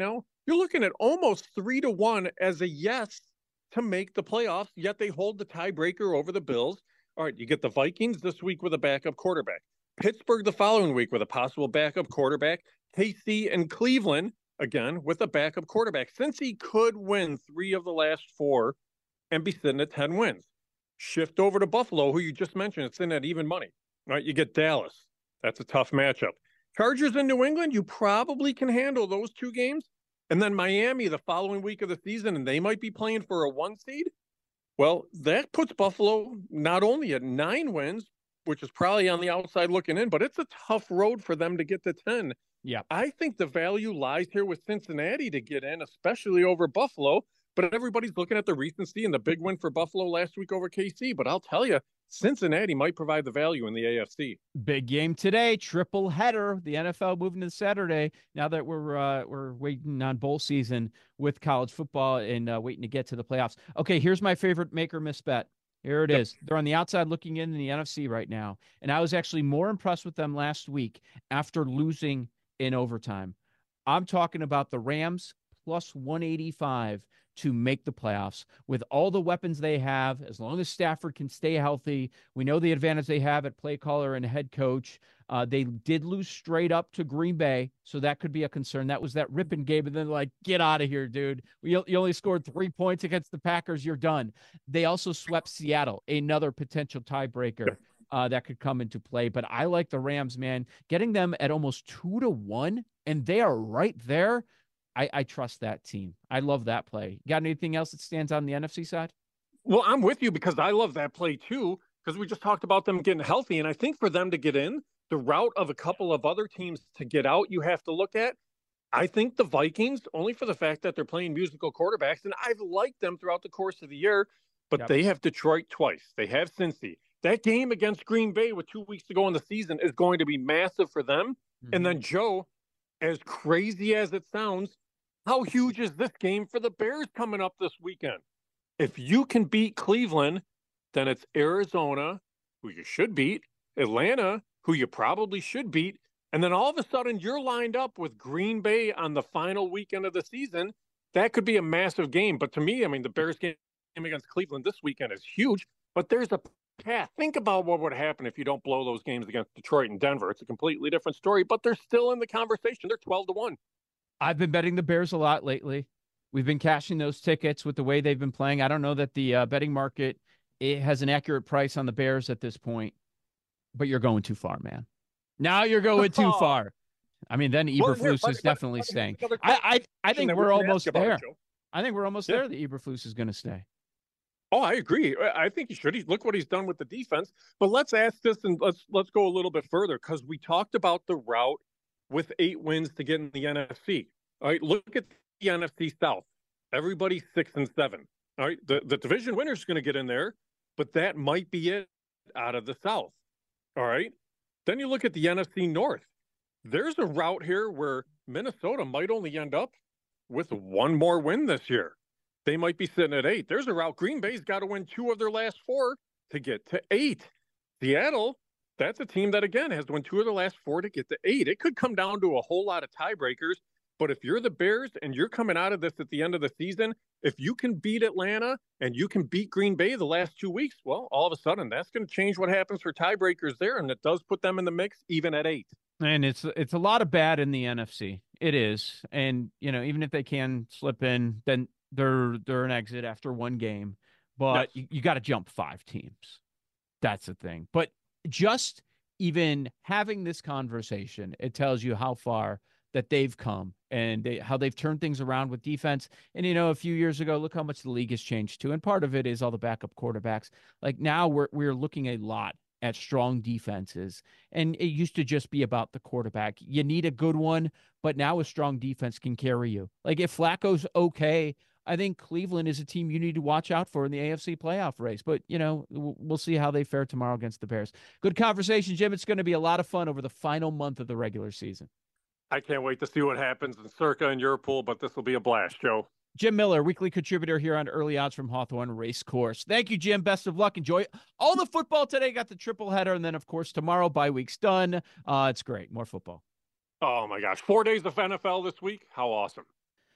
you're looking at almost three to one as a yes to make the playoffs, yet they hold the tiebreaker over the Bills. All right, you get the Vikings this week with a backup quarterback, Pittsburgh the following week with a possible backup quarterback, K C and Cleveland, again, with a backup quarterback. Cincy could win three of the last four and be sitting at ten wins. Shift over to Buffalo, who you just mentioned, it's in at even money. All right, you get Dallas. That's a tough matchup. Chargers in New England, you probably can handle those two games. And then Miami the following week of the season, and they might be playing for a one seed. Well, that puts Buffalo not only at nine wins, which is probably on the outside looking in, but it's a tough road for them to get to ten.
Yeah.
I think the value lies here with Cincinnati to get in, especially over Buffalo. But everybody's looking at the recency and the big win for Buffalo last week over K C. But I'll tell you, Cincinnati might provide the value in the A F C.
Big game today, triple header. The N F L moving to Saturday. Now that we're uh, we're waiting on bowl season with college football and uh, waiting to get to the playoffs. Okay, here's my favorite make or miss bet. Here it yep. is. They're on the outside looking in in the N F C right now, and I was actually more impressed with them last week after losing in overtime. I'm talking about the Rams plus one eighty-five to make the playoffs with all the weapons they have. As long as Stafford can stay healthy, we know the advantage they have at play caller and head coach. Uh, they did lose straight up to Green Bay, so that could be a concern. That was that ripping game, and then like, get out of here, dude. You, you only scored three points against the Packers. You're done. They also swept Seattle, another potential tiebreaker uh, that could come into play. But I like the Rams, man. Getting them at almost two to one, and they are right there. I, I trust that team. I love that play. Got anything else that stands out on the N F C side?
Well, I'm with you because I love that play too, because we just talked about them getting healthy. And I think for them to get in, the route of a couple of other teams to get out, you have to look at. I think the Vikings, only for the fact that they're playing musical quarterbacks, and I've liked them throughout the course of the year, but yep. they have Detroit twice. They have Cincy. That game against Green Bay with two weeks to go in the season is going to be massive for them. Mm-hmm. And then, Joe, as crazy as it sounds, how huge is this game for the Bears coming up this weekend? If you can beat Cleveland, then it's Arizona, who you should beat, Atlanta, who you probably should beat, and then all of a sudden you're lined up with Green Bay on the final weekend of the season. That could be a massive game. But to me, I mean, the Bears game against Cleveland this weekend is huge, but there's a path. Think about what would happen if you don't blow those games against Detroit and Denver. It's a completely different story, but they're still in the conversation. They're twelve to one.
I've been betting the Bears a lot lately. We've been cashing those tickets with the way they've been playing. I don't know that the uh, betting market it has an accurate price on the Bears at this point, but you're going too far, man. Now you're going too far. I mean, then Eberflus well, here, but, is definitely but, staying. I, I, I think we're almost there. I think we're almost yeah. there that Eberflus is going to stay.
Oh, I agree. I think he should. He, look what he's done with the defense. But let's ask this and let's let's go a little bit further because we talked about the route with eight wins to get in the N F C. All right, look at the N F C South. Everybody's six and seven. All right, the, the division winner's going to get in there, but that might be it out of the South. All right. Then you look at the N F C North. There's a route here where Minnesota might only end up with one more win this year. They might be sitting at eight. There's a route Green Bay's got to win two of their last four to get to eight. Seattle, that's a team that, again, has won two of their last four to get to eight. It could come down to a whole lot of tiebreakers. But if you're the Bears and you're coming out of this at the end of the season, if you can beat Atlanta and you can beat Green Bay the last two weeks, well, all of a sudden that's going to change what happens for tiebreakers there, and it does put them in the mix even at eight.
And it's it's a lot of bad in the N F C. It is, and you know, even if they can slip in, then they're they're an exit after one game. But yes. you, you got to jump five teams. That's the thing. But just even having this conversation, it tells you how far that they've come and they, how they've turned things around with defense. And, you know, a few years ago, look how much the league has changed too. And part of it is all the backup quarterbacks. Like now we're, we're looking a lot at strong defenses, and it used to just be about the quarterback. You need a good one, but now a strong defense can carry you. Like if Flacco's okay, I think Cleveland is a team you need to watch out for in the A F C playoff race. But, you know, we'll see how they fare tomorrow against the Bears. Good conversation, Jim. It's going to be a lot of fun over the final month of the regular season.
I can't wait to see what happens in Circa and your pool, but this will be a blast, Joe.
Jim Miller, weekly contributor here on Early Odds from Hawthorne Race Course. Thank you, Jim. Best of luck. Enjoy all the football today. Got the triple header, and then, of course, tomorrow, bye week's done. Uh, it's great. More football.
Oh, my gosh. Four days of N F L this week. How awesome.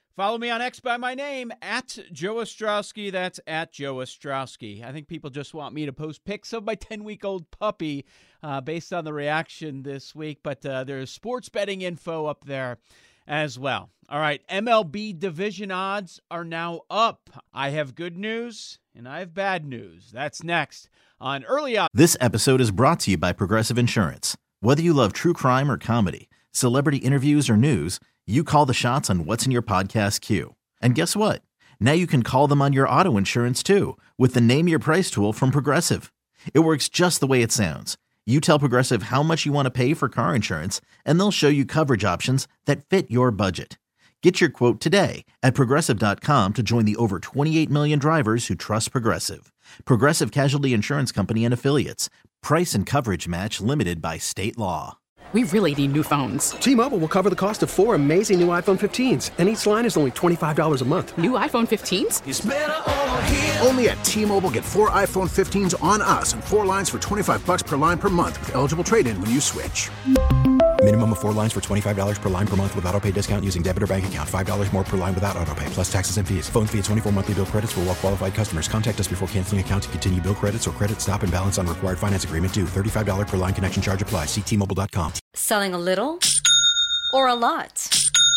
Follow me on X by my name, at Joe Ostrowski. That's at Joe Ostrowski. I think people just want me to post pics of my ten-week-old puppy uh, based on the reaction this week, but uh, there's sports betting info up there as well. All right, M L B division odds are now up. I have good news, and I have bad news. That's next on Early Odds.
This episode is brought to you by Progressive Insurance. Whether you love true crime or comedy, celebrity interviews or news, you call the shots on what's in your podcast queue. And guess what? Now you can call them on your auto insurance too with the Name Your Price tool from Progressive. It works just the way it sounds. You tell Progressive how much you want to pay for car insurance, and they'll show you coverage options that fit your budget. Get your quote today at Progressive dot com to join the over twenty-eight million drivers who trust Progressive. Progressive Casualty Insurance Company and Affiliates. Price and coverage match limited by state law.
We really need new phones.
T-Mobile will cover the cost of four amazing new iPhone fifteens, and each line is only twenty-five dollars a month.
New iPhone fifteens?
It's better over here.
Only at T-Mobile, get four iPhone fifteens on us and four lines for twenty-five bucks per line per month with eligible trade-in when you switch.
Minimum of four lines for twenty-five dollars per line per month with autopay discount using debit or bank account. five dollars more per line without autopay, plus taxes and fees. Phone fee at twenty-four monthly bill credits for well-qualified customers. Contact us before canceling account to continue bill credits or credit stop and balance on required finance agreement due. thirty-five dollars per line connection charge applies. See T Mobile dot com.
Selling a little or a lot?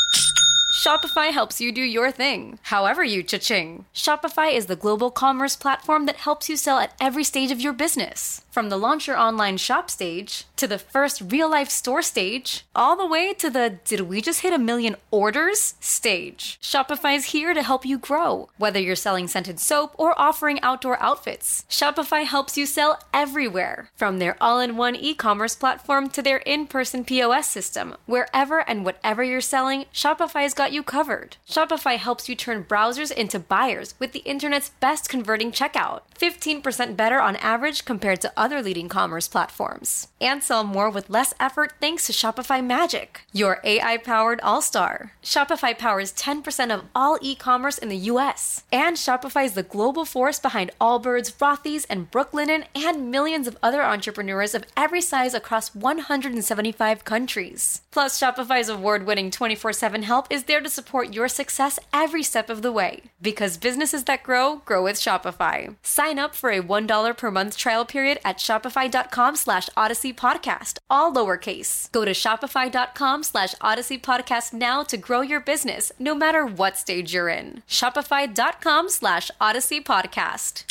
Shopify helps you do your thing, however you cha-ching. Shopify is the global commerce platform that helps you sell at every stage of your business. From the launch your online shop stage, to the first real-life store stage, all the way to the did we just hit a million orders stage. Shopify's here to help you grow. Whether you're selling scented soap or offering outdoor outfits, Shopify helps you sell everywhere. From their all-in-one e-commerce platform to their in-person P O S system, wherever and whatever you're selling, Shopify's got you covered. Shopify helps you turn browsers into buyers with the internet's best converting checkout. fifteen percent better on average compared to other leading commerce platforms. And sell more with less effort thanks to Shopify Magic, your A I-powered all-star. Shopify powers ten percent of all e-commerce in the U S. And Shopify is the global force behind Allbirds, Rothy's, and Brooklinen, and millions of other entrepreneurs of every size across one hundred seventy-five countries. Plus, Shopify's award-winning twenty-four seven help is there to support your success every step of the way. Because businesses that grow, grow with Shopify. Sign up for a one dollar per month trial period at shopify.com slash Odyssey Podcast, all lowercase. Go to shopify.com slash Odyssey Podcast now to grow your business, no matter what stage you're in. Shopify.com slash Odyssey Podcast.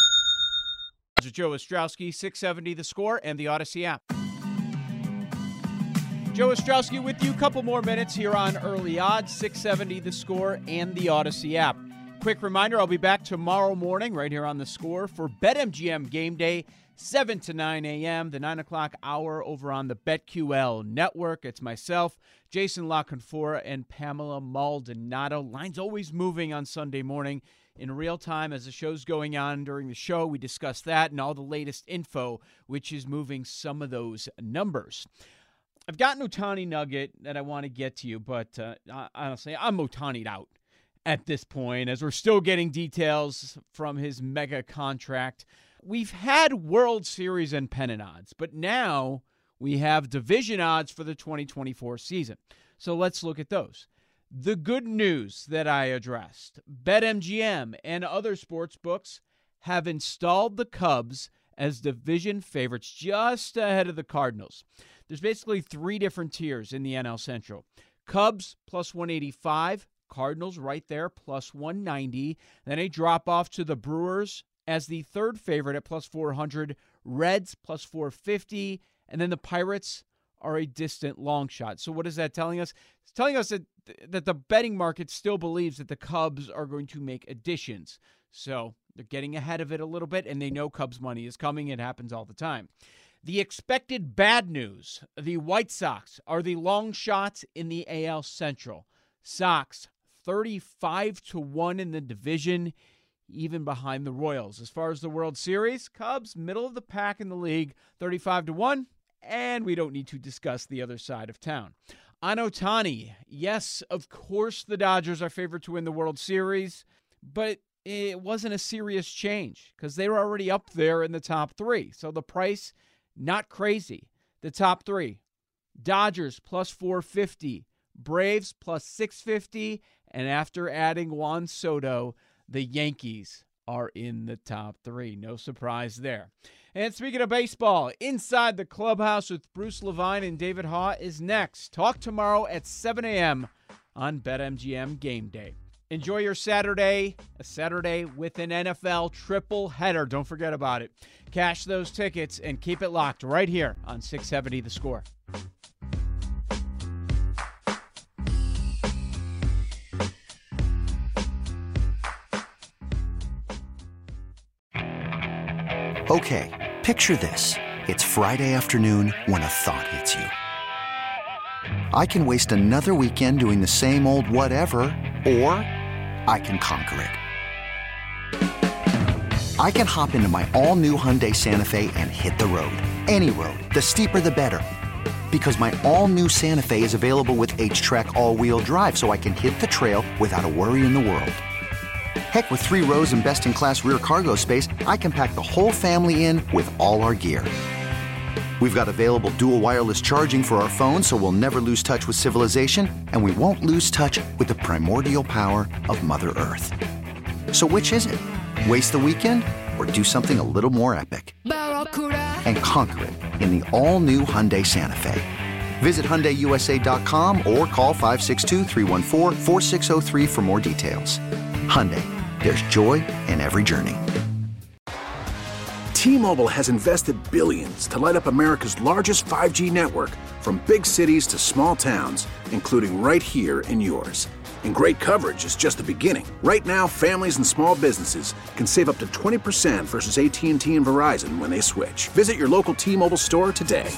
Joe Ostrowski, six seventy The Score, and the Odyssey app. Joe Ostrowski with you. Couple more minutes here on Early Odds, six seventy The Score, and the Odyssey app. Quick reminder, I'll be back tomorrow morning right here on The Score for BetMGM Game Day, seven to nine a.m., the nine o'clock hour over on the BetQL network. It's myself, Jason La Canfora, and Pamela Maldonado. Line's always moving on Sunday morning in real time as the show's going on. During the show, we discuss that and all the latest info, which is moving some of those numbers. I've got an Ohtani nugget that I want to get to you, but uh, honestly, I'm Ohtani'd out at this point as we're still getting details from his mega contract. We've had World Series and pennant odds, but now we have division odds for the twenty twenty-four season. So let's look at those. The good news that I addressed, BetMGM and other sports books have installed the Cubs as division favorites just ahead of the Cardinals. There's basically three different tiers in the N L Central. Cubs plus one eighty-five, Cardinals right there plus one ninety. Then a drop off to the Brewers as the third favorite at plus four hundred, Reds plus four fifty, and then the Pirates are a distant long shot. So what is that telling us? It's telling us that that the betting market still believes that the Cubs are going to make additions. So they're getting ahead of it a little bit, and they know Cubs money is coming. It happens all the time. The expected bad news, the White Sox are the long shots in the A L Central. Sox, thirty-five to one in the division, even behind the Royals. As far as the World Series, Cubs, middle of the pack in the league, thirty-five to one, and we don't need to discuss the other side of town. On Ohtani, yes, of course the Dodgers are favored to win the World Series, but it wasn't a serious change because they were already up there in the top three. So the price, not crazy. The top three, Dodgers plus four fifty, Braves plus six fifty, And after adding Juan Soto, the Yankees are in the top three. No surprise there. And speaking of baseball, Inside the Clubhouse with Bruce Levine and David Haugh is next. Talk tomorrow at seven a.m. on BetMGM Game Day. Enjoy your Saturday, a Saturday with an N F L triple header. Don't forget about it. Cash those tickets and keep it locked right here on six seventy The Score.
Okay, picture this. It's Friday afternoon when a thought hits you. I can waste another weekend doing the same old whatever, or I can conquer it. I can hop into my all-new Hyundai Santa Fe and hit the road. Any road. The steeper, the better. Because my all-new Santa Fe is available with H-Track all-wheel drive, so I can hit the trail without a worry in the world. Heck, with three rows and best-in-class rear cargo space, I can pack the whole family in with all our gear. We've got available dual wireless charging for our phones, so we'll never lose touch with civilization, and we won't lose touch with the primordial power of Mother Earth. So which is it? Waste the weekend or do something a little more epic? And conquer it in the all-new Hyundai Santa Fe. Visit Hyundai U S A dot com or call five six two, three one four, four six zero three for more details. Hyundai, there's joy in every journey.
T-Mobile has invested billions to light up America's largest five G network, from big cities to small towns, including right here in yours. And great coverage is just the beginning. Right now, families and small businesses can save up to twenty percent versus A T and T and Verizon when they switch. Visit your local T-Mobile store today.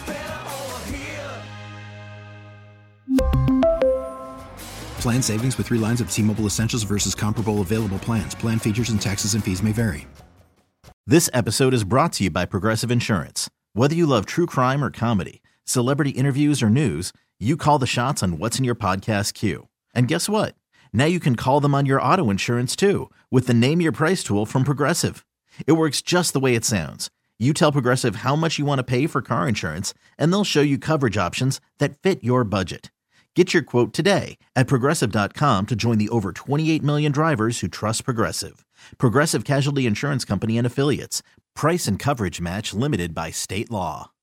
Plan savings with three lines of T-Mobile Essentials versus comparable available plans. Plan features and taxes and fees may vary.
This episode is brought to you by Progressive Insurance. Whether you love true crime or comedy, celebrity interviews or news, you call the shots on what's in your podcast queue. And guess what? Now you can call them on your auto insurance too with the Name Your Price tool from Progressive. It works just the way it sounds. You tell Progressive how much you want to pay for car insurance, and they'll show you coverage options that fit your budget. Get your quote today at Progressive dot com to join the over twenty-eight million drivers who trust Progressive. Progressive Casualty Insurance Company and Affiliates. Price and coverage match limited by state law.